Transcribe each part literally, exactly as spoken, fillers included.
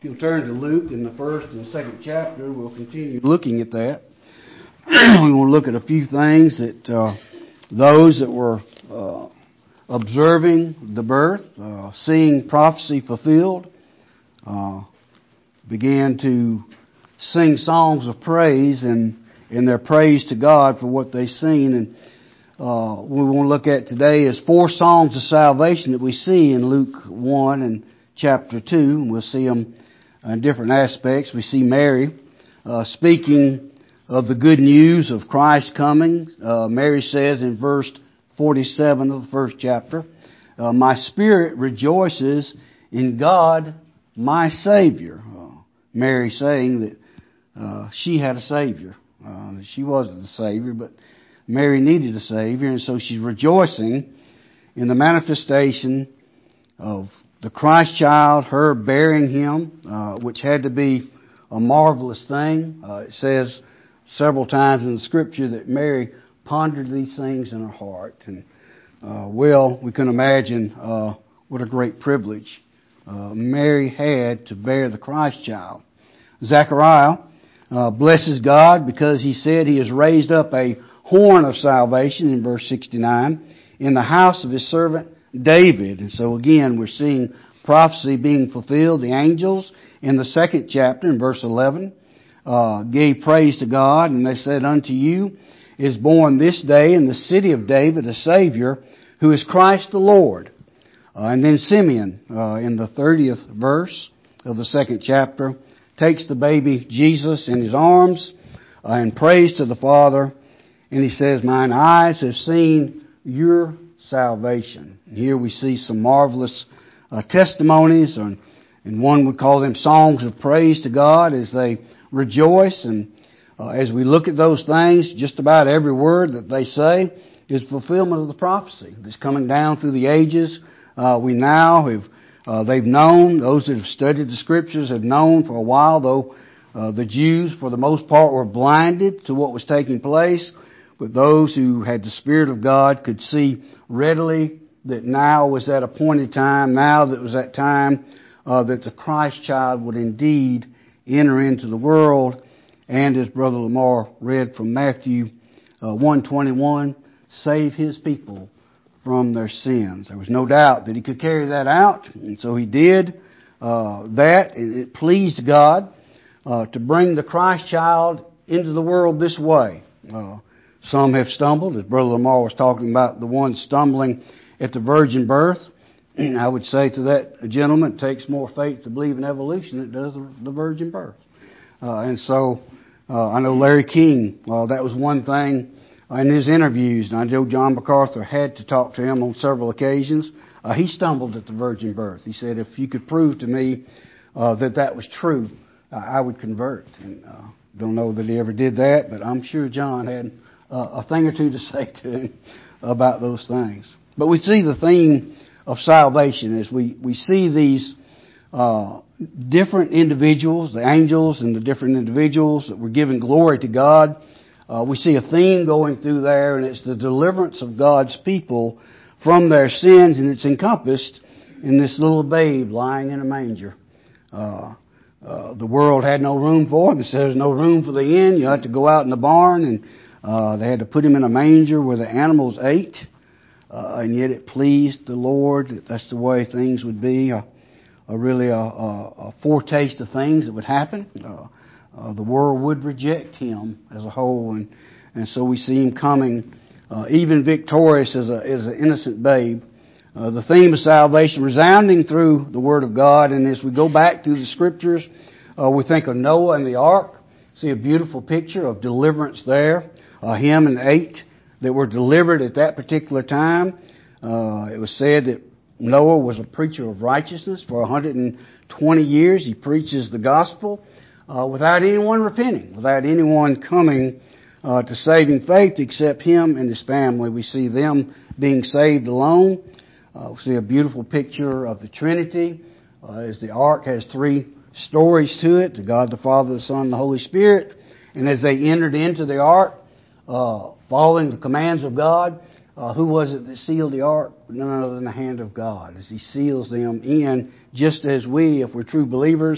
You'll turn to Luke in the first and second chapter. We'll continue looking at that. We want to look at a few things that uh, those that were uh, observing the birth, uh, seeing prophecy fulfilled, uh, began to sing songs of praise and in their praise to God for what they've seen. And uh, what we want to look at today is four songs of salvation that we see in Luke one and chapter two. We'll see them in different aspects. We see Mary uh, speaking of the good news of Christ coming. Uh, Mary says in verse forty-seven of the first chapter, uh, my spirit rejoices in God my Savior. Uh, Mary saying that uh, she had a Savior. Uh, she wasn't the Savior, but Mary needed a Savior, and so she's rejoicing in the manifestation of the Christ child, her bearing Him, uh, which had to be a marvelous thing. Uh, it says several times in the Scripture that Mary pondered these things in her heart. And, uh, well, we can imagine uh, what a great privilege uh, Mary had to bear the Christ child. Zechariah uh, blesses God because he said He has raised up a horn of salvation in verse sixty-nine in the house of His servant David. And so again, we're seeing prophecy being fulfilled. The angels in the second chapter in verse eleven uh, gave praise to God, and they said, unto you is born this day in the city of David a Savior who is Christ the Lord. Uh, and then Simeon uh, in the thirtieth verse of the second chapter takes the baby Jesus in his arms uh, and prays to the Father, and he says, mine eyes have seen your salvation. And here we see some marvelous uh, testimonies, and, and one would call them songs of praise to God as they rejoice. And uh, as we look at those things, just about every word that they say is fulfillment of the prophecy that's coming down through the ages. Uh, we now have, uh, they've known, those that have studied the Scriptures have known for a while, though uh, the Jews for the most part were blinded to what was taking place. But those who had the Spirit of God could see readily that now was that appointed time, now that was that time uh, that the Christ child would indeed enter into the world. And as Brother Lamar read from Matthew uh, one twenty-one, save His people from their sins. There was no doubt that He could carry that out, and so He did uh, that. It, it pleased God uh, to bring the Christ child into the world this way. Uh, Some have stumbled, as Brother Lamar was talking about the ones stumbling at the virgin birth. I would say to that gentleman, it takes more faith to believe in evolution than it does the virgin birth. Uh, and so, uh, I know Larry King, uh, that was one thing in his interviews, and I know John MacArthur had to talk to him on several occasions. Uh, he stumbled at the virgin birth. He said, if you could prove to me uh, that that was true, uh, I would convert. And uh, don't know that he ever did that, but I'm sure John had Uh, a thing or two to say to him about those things. But we see the theme of salvation as we, we see these uh, different individuals, the angels and the different individuals that were giving glory to God. Uh, we see a theme going through there, and it's the deliverance of God's people from their sins, and it's encompassed in this little babe lying in a manger. Uh, uh, the world had no room for him. It says there's no room for the inn. You have to go out in the barn, and Uh, they had to put Him in a manger where the animals ate, uh, and yet it pleased the Lord that that's the way things would be, a, a really a, a, a foretaste of things that would happen. Uh, uh, the world would reject Him as a whole, and, and so we see Him coming, uh, even victorious as a as an innocent babe. Uh, the theme of salvation resounding through the Word of God, and as we go back through the Scriptures, uh, we think of Noah and the ark. See a beautiful picture of deliverance there. Uh, him and eight that were delivered at that particular time. Uh, it was said that Noah was a preacher of righteousness for one hundred twenty years. He preaches the gospel uh, without anyone repenting, without anyone coming uh, to saving faith except him and his family. We see them being saved alone. Uh, we see a beautiful picture of the Trinity uh, as the ark has three stories to it, to God the Father, the Son, and the Holy Spirit. And as they entered into the ark, Uh, following the commands of God, uh, who was it that sealed the ark? None other than the hand of God, as He seals them in, just as we, if we're true believers,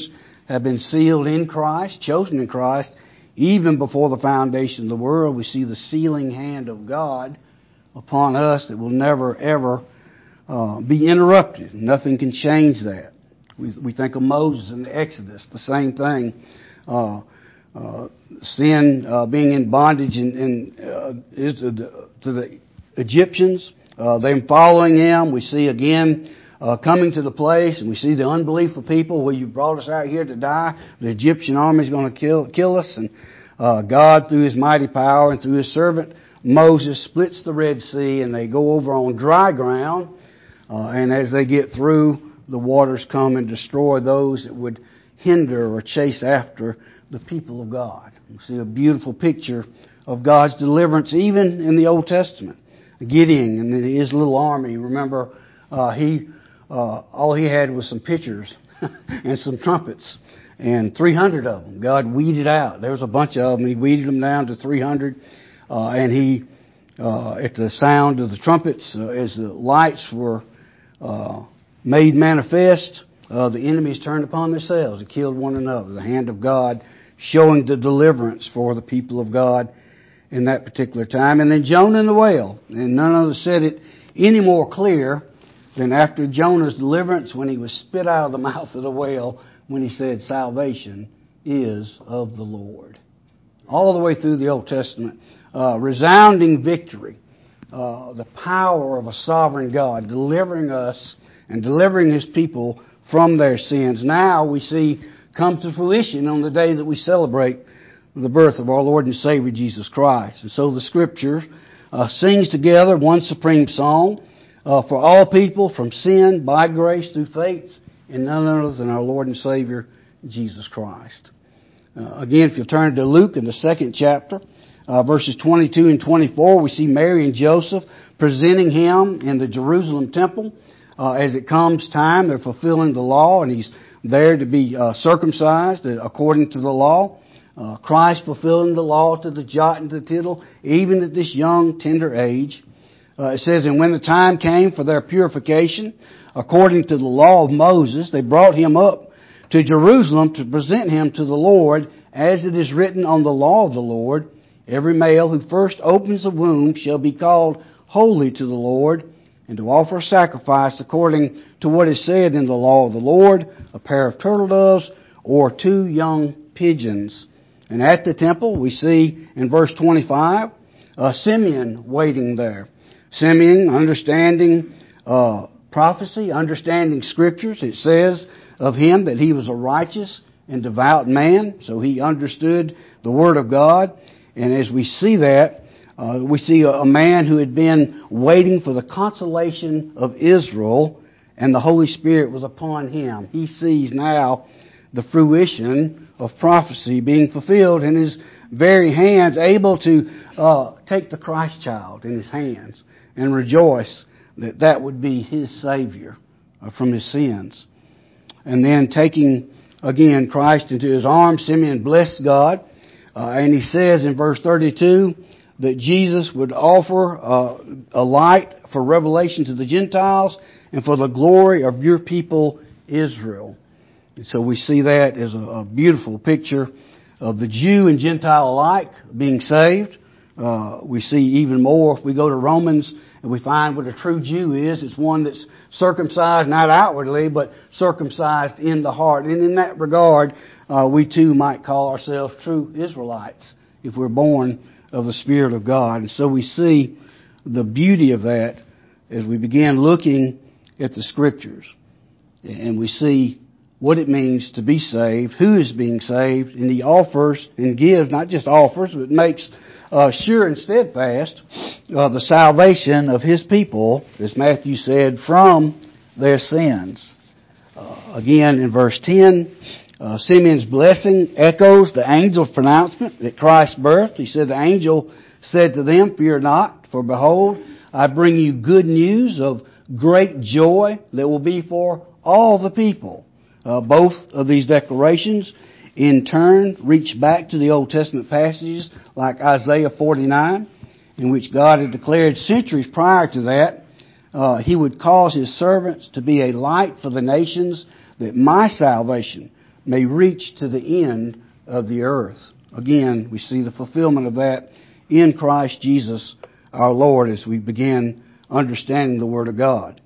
have been sealed in Christ, chosen in Christ, even before the foundation of the world. We see the sealing hand of God upon us that will never, ever uh, be interrupted. Nothing can change that. We, we think of Moses in the Exodus, the same thing. Uh, uh, sin uh, being in bondage in, in, uh, is to, the, to the Egyptians, uh, them following him. We see again uh, coming to the place, and we see the unbelief of people. Well, you brought us out here to die. The Egyptian army is going to kill kill us, and uh, God, through His mighty power and through His servant Moses, splits the Red Sea, and they go over on dry ground. Uh, and as they get through, the waters come and destroy those that would hinder or chase after the people of God. You see a beautiful picture of God's deliverance even in the Old Testament. Gideon and his little army, remember, uh, he uh, all he had was some pitchers and some trumpets and three hundred of them. God weeded out. There was a bunch of them. He weeded them down to three hundred. Uh, and he, uh, at the sound of the trumpets, uh, as the lights were uh, made manifest, uh, the enemies turned upon themselves and killed one another. The hand of God showing the deliverance for the people of God in that particular time. And then Jonah and the whale. And none of us said it any more clear than after Jonah's deliverance when he was spit out of the mouth of the whale when he said, salvation is of the Lord. All the way through the Old Testament. Uh, resounding victory. Uh, the power of a sovereign God delivering us and delivering His people from their sins. Now we see come to fruition on the day that we celebrate the birth of our Lord and Savior Jesus Christ. And so the Scripture uh, sings together one supreme song uh, for all people from sin by grace through faith in none other than our Lord and Savior Jesus Christ. Uh, again, if you'll turn to Luke in the second chapter, uh, verses twenty-two and twenty-four, we see Mary and Joseph presenting Him in the Jerusalem temple. Uh, as it comes time, they're fulfilling the law, and He's there to be uh, circumcised according to the law. Uh, Christ fulfilling the law to the jot and the tittle, even at this young, tender age. Uh, it says, and when the time came for their purification, according to the law of Moses, they brought Him up to Jerusalem to present Him to the Lord, as it is written on the law of the Lord, every male who first opens the womb shall be called holy to the Lord, and to offer sacrifice according to what is said in the law of the Lord, a pair of turtle doves or two young pigeons. And at the temple, we see in verse twenty-five, uh, Simeon waiting there. Simeon understanding uh, prophecy, understanding Scriptures. It says of him that he was a righteous and devout man, so he understood the Word of God. And as we see that, uh, we see a, a man who had been waiting for the consolation of Israel, and the Holy Spirit was upon him. He sees now the fruition of prophecy being fulfilled in his very hands, able to uh, take the Christ child in his hands and rejoice that that would be his Savior uh, from his sins. And then taking, again, Christ into his arms, Simeon blessed God. Uh, and he says in verse thirty-two that Jesus would offer uh, a light for revelation to the Gentiles and for the glory of your people Israel. And so we see that as a, a beautiful picture of the Jew and Gentile alike being saved. Uh, we see even more if we go to Romans and we find what a true Jew is. It's one that's circumcised, not outwardly, but circumcised in the heart. And in that regard, uh, we too might call ourselves true Israelites if we're born of the Spirit of God. And so we see the beauty of that as we begin looking at the Scriptures. And we see what it means to be saved, who is being saved, and He offers and gives, not just offers, but makes uh, sure and steadfast uh, the salvation of His people, as Matthew said, from their sins. Uh, again, in verse ten, uh, Simeon's blessing echoes the angel's pronouncement at Christ's birth. He said, the angel said to them, fear not, for behold, I bring you good news of great joy that will be for all the people. Uh, both of these declarations, in turn, reach back to the Old Testament passages like Isaiah forty-nine, in which God had declared centuries prior to that, uh, He would cause His servants to be a light for the nations, that my salvation may reach to the end of the earth. Again, we see the fulfillment of that in Christ Jesus our Lord as we begin understanding the Word of God.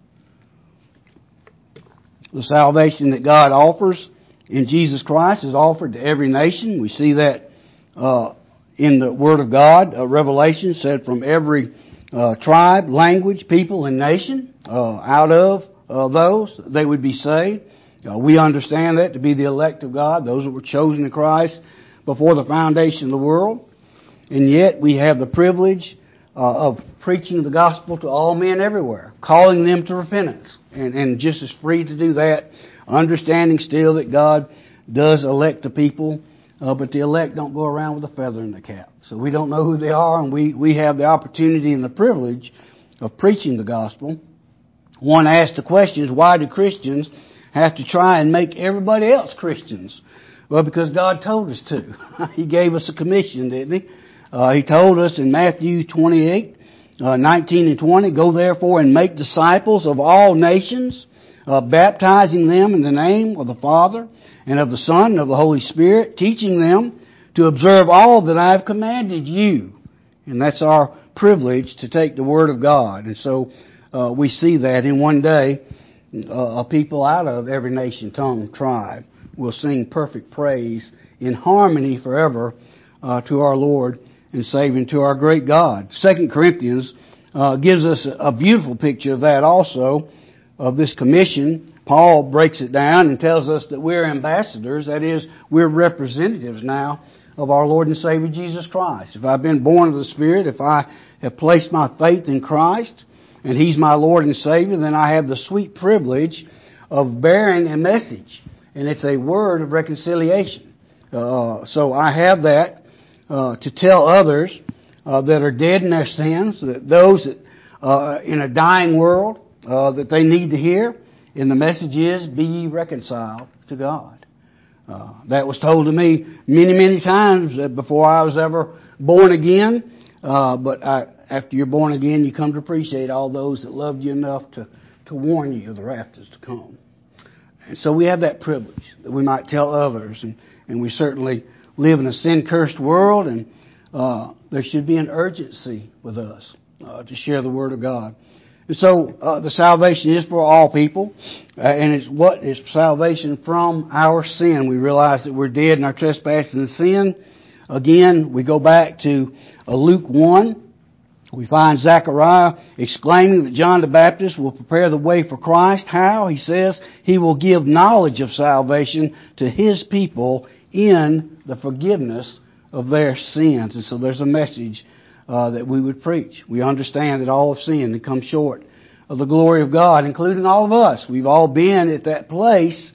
The salvation that God offers in Jesus Christ is offered to every nation. We see that uh, in the Word of God. Uh, Revelation said from every uh, tribe, language, people, and nation, uh, out of uh, those, they would be saved. Uh, we understand that to be the elect of God, those that were chosen in Christ before the foundation of the world. And yet we have the privilege uh, of preaching the gospel to all men everywhere, calling them to repentance, and, and just as free to do that, understanding still that God does elect the people, uh, but the elect don't go around with a feather in their cap. So we don't know who they are, and we, we have the opportunity and the privilege of preaching the gospel. One asked the question is, why do Christians have to try and make everybody else Christians? Well, because God told us to. He gave us a commission, didn't He? Uh, he told us in Matthew twenty-eight, uh, nineteen and twenty, go therefore and make disciples of all nations, uh, baptizing them in the name of the Father and of the Son and of the Holy Spirit, teaching them to observe all that I have commanded you. And that's our privilege to take the Word of God. And so uh, we see that in one day, uh, a people out of every nation, tongue, tribe will sing perfect praise in harmony forever uh, to our Lord and Savior, to our great God. Second Corinthians uh, gives us a beautiful picture of that also, of this commission. Paul breaks it down and tells us that we're ambassadors, that is, we're representatives now of our Lord and Savior Jesus Christ. If I've been born of the Spirit, if I have placed my faith in Christ, and He's my Lord and Savior, then I have the sweet privilege of bearing a message, and it's a word of reconciliation. Uh, so I have that Uh, to tell others uh, that are dead in their sins, that those that, uh, in a dying world uh, that they need to hear. And the message is, be ye reconciled to God. Uh, that was told to me many, many times before I was ever born again. Uh, but I, after you're born again, you come to appreciate all those that loved you enough to, to warn you of the wrath that's to come. And so we have that privilege that we might tell others, and, and we certainly live in a sin-cursed world, and uh, there should be an urgency with us uh, to share the Word of God. And so uh, the salvation is for all people, uh, and it's what is salvation from our sin. We realize that we're dead in our trespasses and sin. Again, we go back to uh, Luke one. We find Zechariah exclaiming that John the Baptist will prepare the way for Christ. How? He says he will give knowledge of salvation to his people in the forgiveness of their sins. And so there's a message uh, that we would preach. We understand that all have sinned and come short of the glory of God, including all of us. We've all been at that place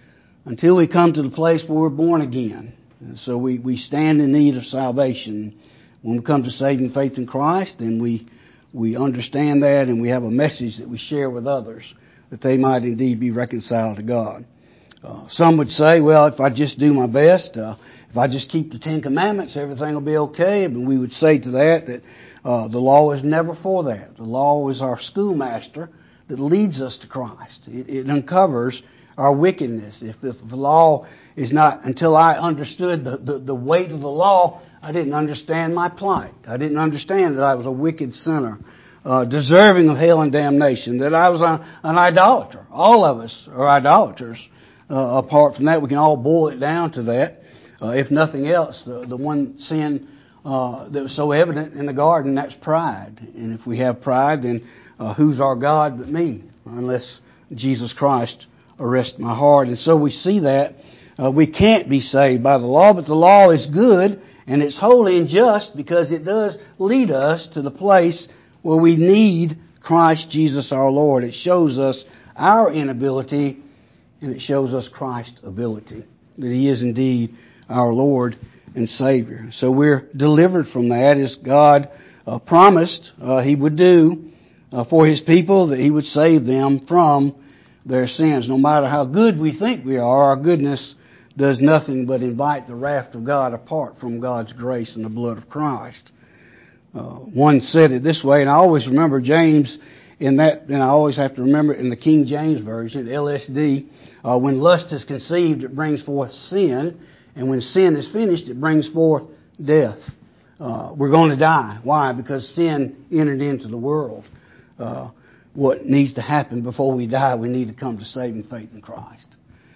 until we come to the place where we're born again. And so we, we stand in need of salvation. When we come to saving faith in Christ, then we, we understand that, and we have a message that we share with others, that they might indeed be reconciled to God. Uh, some would say, well, if I just do my best, uh, if I just keep the Ten Commandments, everything will be okay. And we would say to that that uh, the law is never for that. The law is our schoolmaster that leads us to Christ. It, it uncovers our wickedness. If, if the law is not, until I understood the, the, the weight of the law, I didn't understand my plight. I didn't understand that I was a wicked sinner, uh, deserving of hell and damnation, that I was a, an idolater. All of us are idolaters. Uh, apart from that, we can all boil it down to that. Uh, if nothing else, the, the one sin uh, that was so evident in the garden, that's pride. And if we have pride, then uh, who's our God but me? Unless Jesus Christ arrests my heart. And so we see that uh, we can't be saved by the law, but the law is good and it's holy and just because it does lead us to the place where we need Christ Jesus our Lord. It shows us our inability, and it shows us Christ's ability, that He is indeed our Lord and Savior. So we're delivered from that as God uh, promised uh, He would do uh, for His people, that He would save them from their sins. No matter how good we think we are, our goodness does nothing but invite the wrath of God apart from God's grace and the blood of Christ. Uh, one said it this way, and I always remember James in that, and I always have to remember in the King James Version, L S D, uh, when lust is conceived, it brings forth sin. And when sin is finished, it brings forth death. Uh, we're going to die. Why? Because sin entered into the world. Uh, what needs to happen before we die, we need to come to saving faith in Christ.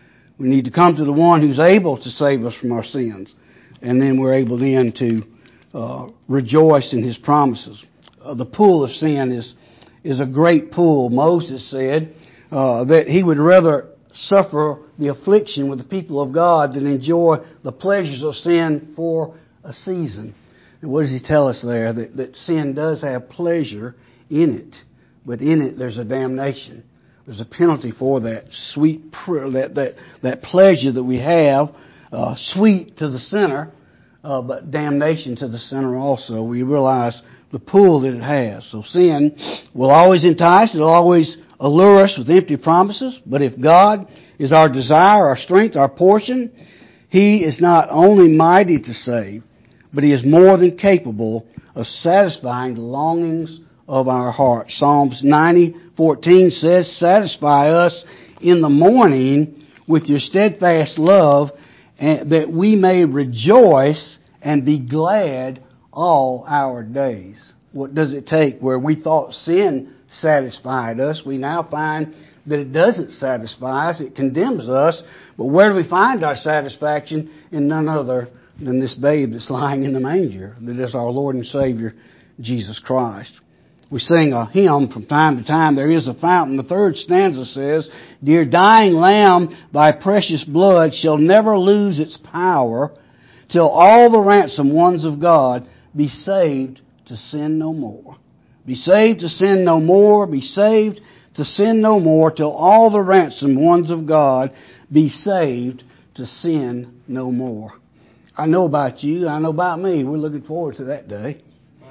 We need to come to the one who's able to save us from our sins. And then we're able then to uh, rejoice in His promises. Uh, the pull of sin is is a great pull. Moses said uh, that he would rather suffer the affliction with the people of God than enjoy the pleasures of sin for a season. And what does he tell us there? That, that sin does have pleasure in it, but in it there's a damnation. There's a penalty for that sweet, that that that pleasure that we have, uh, sweet to the sinner, uh, but damnation to the sinner also. We realize the pull that it has. So sin will always entice. It'll always allure us with empty promises. But if God is our desire, our strength, our portion, He is not only mighty to save, but He is more than capable of satisfying the longings of our heart. Psalms ninety fourteen says, "Satisfy us in the morning with your steadfast love, and that we may rejoice and be glad all our days." What does it take? Where we thought sin satisfied us, we now find that it doesn't satisfy us. It condemns us. But where do we find our satisfaction? In none other than this babe that's lying in the manger, that is our Lord and Savior, Jesus Christ. We sing a hymn from time to time, "There is a fountain." The third stanza says, "Dear dying Lamb, thy precious blood shall never lose its power, till all the ransomed ones of God be saved to sin no more." Be saved to sin no more. Be saved to sin no more, till all the ransomed ones of God be saved to sin no more. I know about you. I know about me. We're looking forward to that day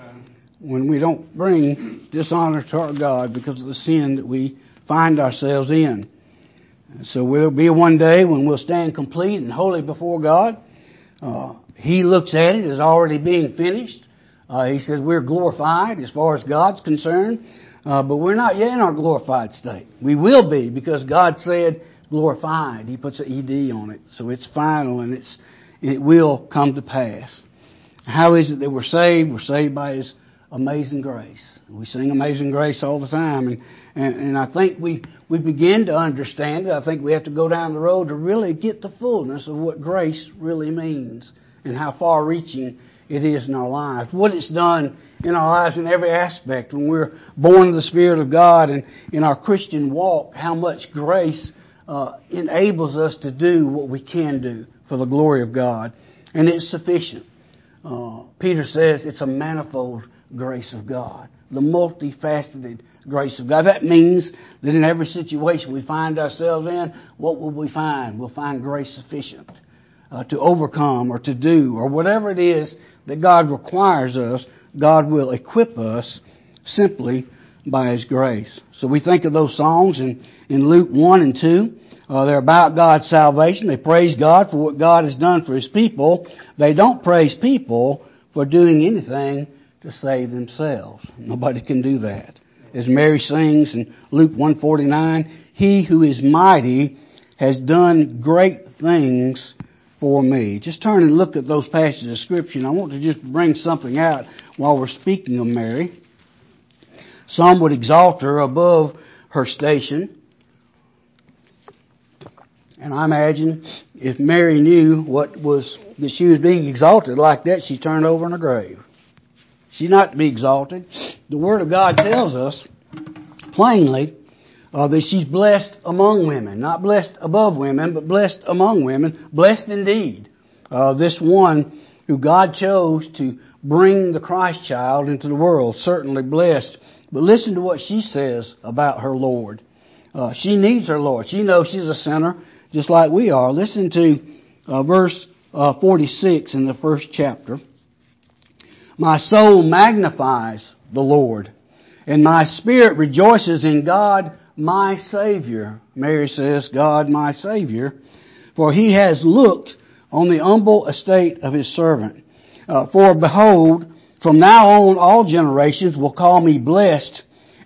when we don't bring dishonor to our God because of the sin that we find ourselves in. So there'll be one day when we'll stand complete and holy before God. Uh, he looks at it as already being finished. Uh, he says we're glorified as far as God's concerned, uh, but we're not yet in our glorified state. We will be, because God said glorified. He puts an E D on it, so it's final and it's it will come to pass. How is it that we're saved? We're saved by His amazing grace. We sing Amazing Grace all the time, and, and, and I think we, we begin to understand it. I think we have to go down the road to really get the fullness of what grace really means and how far-reaching it is in our lives. What it's done in our lives in every aspect. When we're born of the Spirit of God and in our Christian walk, how much grace uh, enables us to do what we can do for the glory of God. And it's sufficient. Uh, Peter says it's a manifold grace of God. The multifaceted grace of God. That means that in every situation we find ourselves in, what will we find? We'll find grace sufficient uh, to overcome or to do or whatever it is that God requires us. God will equip us simply by His grace. So we think of those songs in, in Luke one and two. Uh, they're about God's salvation. They praise God for what God has done for His people. They don't praise people for doing anything to save themselves. Nobody can do that. As Mary sings in Luke one forty-nine, "He who is mighty has done great things for me." Just turn and look at those passages of Scripture. And I want to just bring something out while we're speaking of Mary. Some would exalt her above her station. And I imagine if Mary knew what was that she was being exalted like that, she'd turn over in her grave. She's not to be exalted. The Word of God tells us plainly uh, that she's blessed among women. Not blessed above women, but blessed among women. Blessed indeed. Uh, this one who God chose to bring the Christ child into the world. Certainly blessed. But listen to what she says about her Lord. Uh, she needs her Lord. She knows she's a sinner just like we are. Listen to uh, verse uh, forty-six in the first chapter. "My soul magnifies the Lord, and my spirit rejoices in God my Savior." Mary says, God my Savior. "For He has looked on the humble estate of His servant. Uh, for behold, from now on all generations will call me blessed.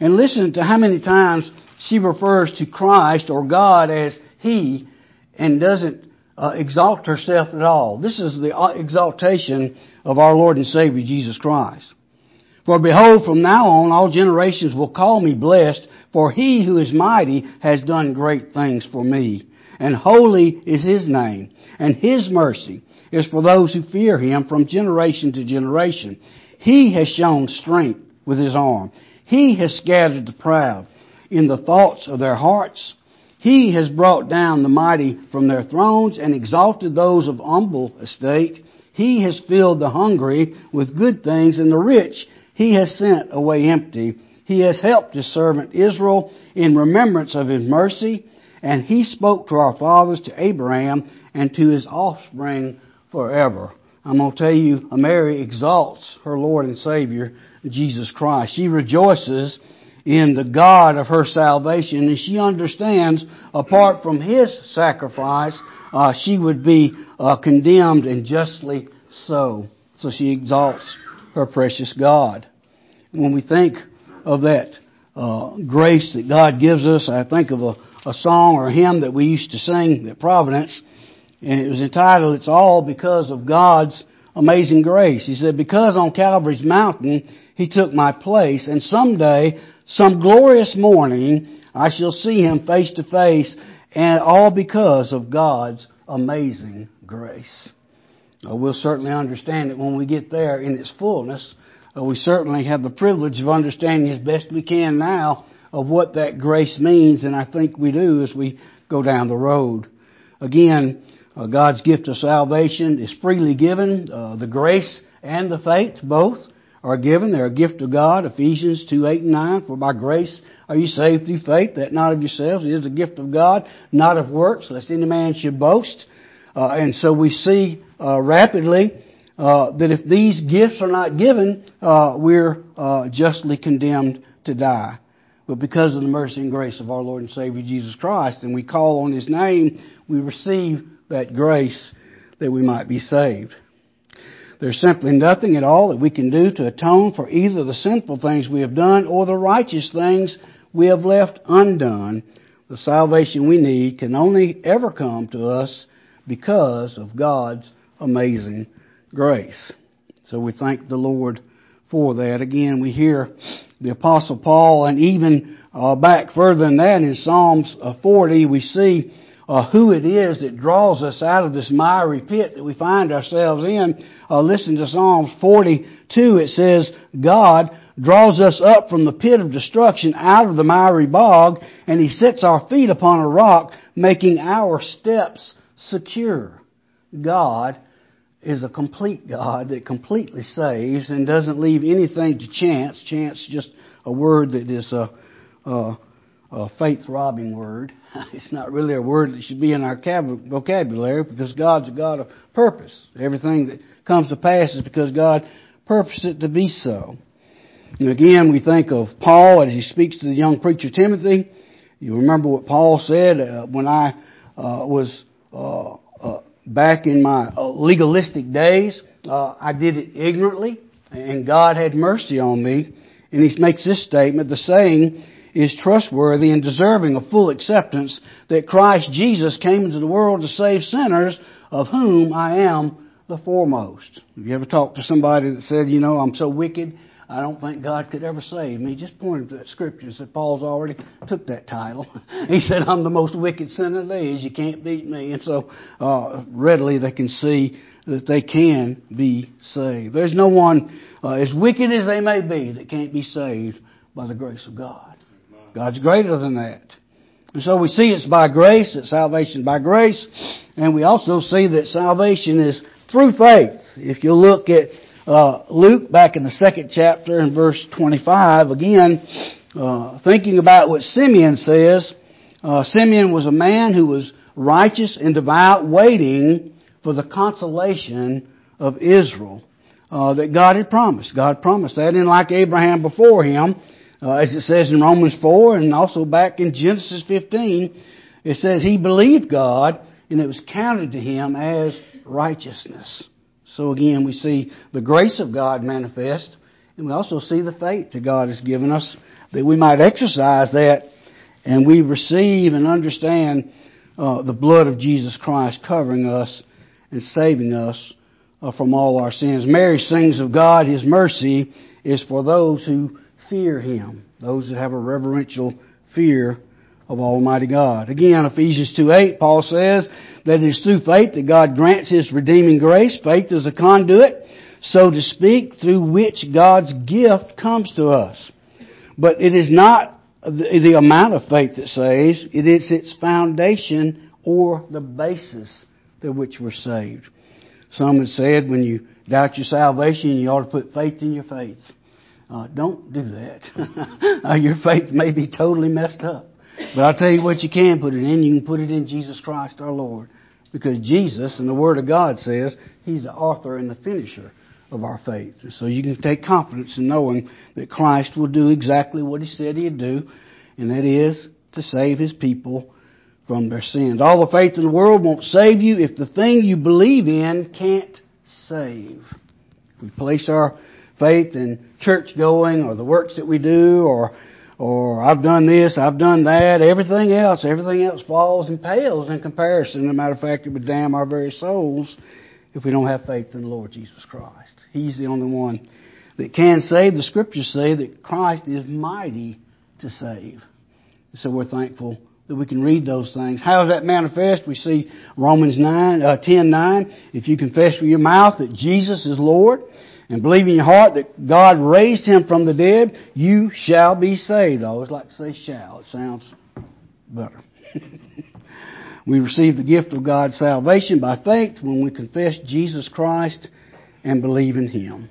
And listen to how many times she refers to Christ or God as He and doesn't uh, exalt herself at all. This is the exaltation of our Lord and Savior Jesus Christ. For behold, from now on all generations will call me blessed, for He who is mighty has done great things for me. And holy is His name, and His mercy is for those who fear Him from generation to generation. He has shown strength with His arm. He has scattered the proud in the thoughts of their hearts. He has brought down the mighty from their thrones and exalted those of humble estate. He has filled the hungry with good things, and the rich He has sent away empty. He has helped His servant Israel in remembrance of His mercy, and He spoke to our fathers, to Abraham, and to his offspring forever. I'm going to tell you, Mary exalts her Lord and Savior, Jesus Christ. She rejoices in the God of her salvation, and she understands apart from His sacrifice, uh, she would be uh, condemned, and justly so. So she exalts her precious God. When we think of that uh, grace that God gives us, I think of a, a song or a hymn that we used to sing at Providence, and it was entitled, "It's All Because of God's Amazing Grace." He said, because on Calvary's mountain He took my place, and someday, some glorious morning, I shall see Him face to face, and all because of God's amazing grace. Uh, we'll certainly understand it when we get there in its fullness. Uh, we certainly have the privilege of understanding as best we can now of what that grace means, and I think we do as we go down the road. Again, uh, God's gift of salvation is freely given. Uh, the grace and the faith, both, are given. They're a gift of God. Ephesians two, eight and nine. For by grace are you saved through faith, that not of yourselves. It is a gift of God, not of works, lest any man should boast. Uh, and so we see uh, rapidly uh, that if these gifts are not given, uh, we're uh, justly condemned to die. But because of the mercy and grace of our Lord and Savior Jesus Christ, and we call on His name, we receive that grace that we might be saved. There's simply nothing at all that we can do to atone for either the sinful things we have done or the righteous things we have left undone. The salvation we need can only ever come to us because of God's amazing grace. So we thank the Lord for that. Again, we hear the Apostle Paul, and even uh, back further than that in Psalms forty, we see Uh, who it is that draws us out of this miry pit that we find ourselves in. Uh, listen to Psalms forty-two. It says, God draws us up from the pit of destruction out of the miry bog, and He sets our feet upon a rock, making our steps secure. God is a complete God that completely saves and doesn't leave anything to chance. Chance, just a word that is a, a, a faith-robbing word. It's not really a word that should be in our vocabulary, because God's a God of purpose. Everything that comes to pass is because God purposed it to be so. And again, we think of Paul as he speaks to the young preacher Timothy. You remember what Paul said uh, when I uh, was uh, uh, back in my uh, legalistic days. Uh, I did it ignorantly, and God had mercy on me. And he makes this statement, the saying is trustworthy and deserving of full acceptance, that Christ Jesus came into the world to save sinners, of whom I am the foremost. Have you ever talked to somebody that said, you know, I'm so wicked, I don't think God could ever save me? Just pointed to that scripture and said, Paul's already took that title. He said, I'm the most wicked sinner there is. You can't beat me. And so uh, readily they can see that they can be saved. There's no one uh, as wicked as they may be that can't be saved by the grace of God. God's greater than that. And so we see it's by grace, that salvation by grace, and we also see that salvation is through faith. If you look at uh, Luke back in the second chapter in verse twenty-five, again, uh, thinking about what Simeon says, uh, Simeon was a man who was righteous and devout, waiting for the consolation of Israel uh, that God had promised. God promised that, and like Abraham before him, Uh, as it says in Romans four, and also back in Genesis fifteen, it says he believed God and it was counted to him as righteousness. So again, we see the grace of God manifest, and we also see the faith that God has given us that we might exercise that and we receive and understand uh, the blood of Jesus Christ covering us and saving us uh, from all our sins. Mary sings of God, His mercy is for those who fear Him, those that have a reverential fear of Almighty God. Again, Ephesians two eight, Paul says that it is through faith that God grants His redeeming grace. Faith is a conduit, so to speak, through which God's gift comes to us. But it is not the, the amount of faith that saves, it is its foundation or the basis to which we're saved. Some have said when you doubt your salvation, you ought to put faith in your faith. Uh, don't do that. uh, your faith may be totally messed up. But I'll tell you what you can put it in. You can put it in Jesus Christ our Lord. Because Jesus, and the Word of God says, He's the author and the finisher of our faith. And so you can take confidence in knowing that Christ will do exactly what He said He'd do, and that is to save His people from their sins. All the faith in the world won't save you if the thing you believe in can't save. If we place our faith in church going or the works that we do or or I've done this, I've done that, everything else, everything else falls and pales in comparison. As a matter of fact, it would damn our very souls if we don't have faith in the Lord Jesus Christ. He's the only one that can save. The Scriptures say that Christ is mighty to save. So we're thankful that we can read those things. How is that manifest? We see Romans nine, uh, ten nine. If you confess with your mouth that Jesus is Lord and believe in your heart that God raised Him from the dead, you shall be saved. I always like to say shall. It sounds better. We receive the gift of God's salvation by faith when we confess Jesus Christ and believe in Him.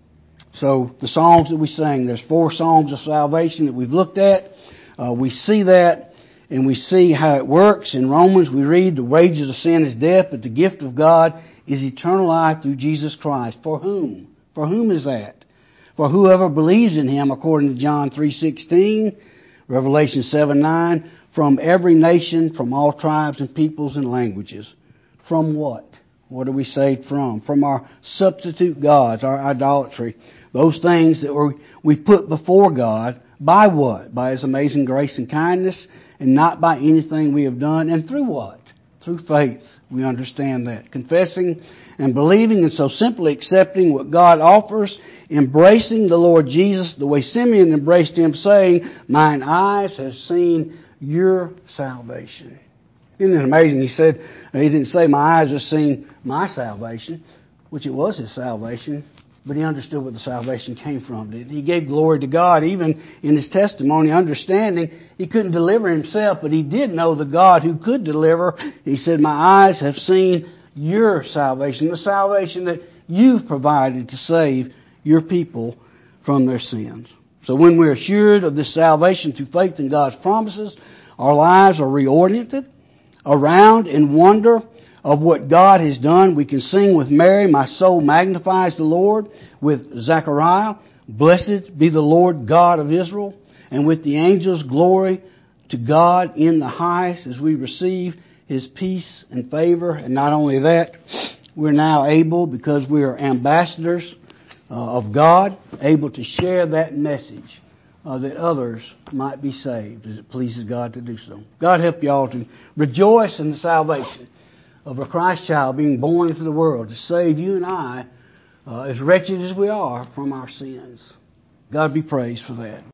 So the songs that we sing, there's four songs of salvation that we've looked at. Uh, we see that and we see how it works. In Romans we read the wages of sin is death, but the gift of God is eternal life through Jesus Christ. For whom? For whom is that? For whoever believes in Him, according to John three sixteen, Revelation seven nine, from every nation, from all tribes and peoples and languages. From what? What are we saved from? From our substitute gods, our idolatry. Those things that we we put before God. By what? By His amazing grace and kindness, and not by anything we have done. And through what? Through faith. We understand that. Confessing and believing and so simply accepting what God offers, embracing the Lord Jesus the way Simeon embraced Him, saying, mine eyes have seen your salvation. Isn't it amazing? He said, he didn't say my eyes have seen my salvation, which it was His salvation, but he understood where the salvation came from. He gave glory to God, even in his testimony, understanding he couldn't deliver himself, but he did know the God who could deliver. He said, my eyes have seen your salvation, the salvation that you've provided to save your people from their sins. So when we're assured of this salvation through faith in God's promises, our lives are reoriented around in wonder of what God has done. We can sing with Mary, my soul magnifies the Lord, with Zechariah, blessed be the Lord God of Israel, and with the angels, glory to God in the highest as we receive His peace and favor. And not only that, we're now able, because we are ambassadors uh, of God, able to share that message uh, that others might be saved as it pleases God to do so. God help you all to rejoice in the salvation of a Christ child being born into the world to save you and I, uh, as wretched as we are, from our sins. God be praised for that.